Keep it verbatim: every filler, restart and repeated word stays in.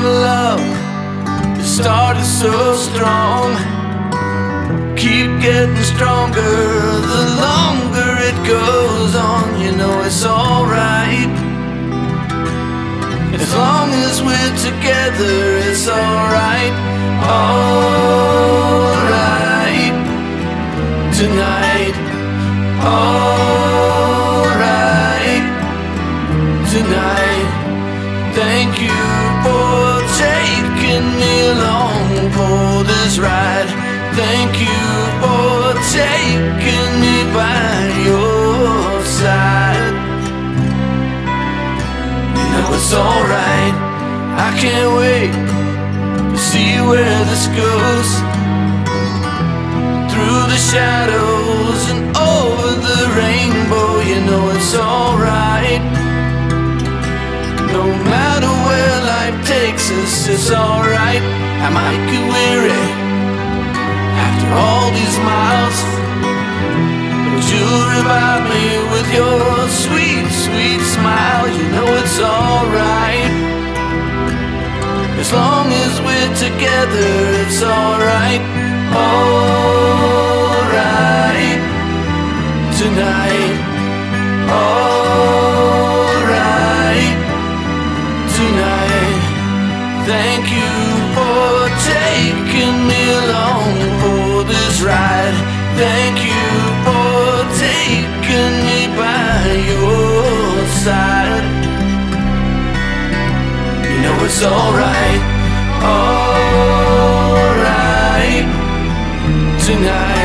love that started so strong. Keep getting stronger the longer it goes on. You know it's alright. As long as we're together, it's alright. Alright tonight. Alright tonight. Thank you for taking me along for this ride. Thank you for taking me by your side. You know it's alright. I can't wait to see where this goes. Through the shadows and over the rainbow. You know it's alright. No matter where life takes us, it's alright. I might get weary after all these miles, but you'll revive me with your sweet, sweet smile. You know it's alright. As long as we're together, it's alright. Alright tonight. Alright tonight. Thank you for taking me along for this ride. Thank you for taking me by your side. You know it's alright. Alright tonight.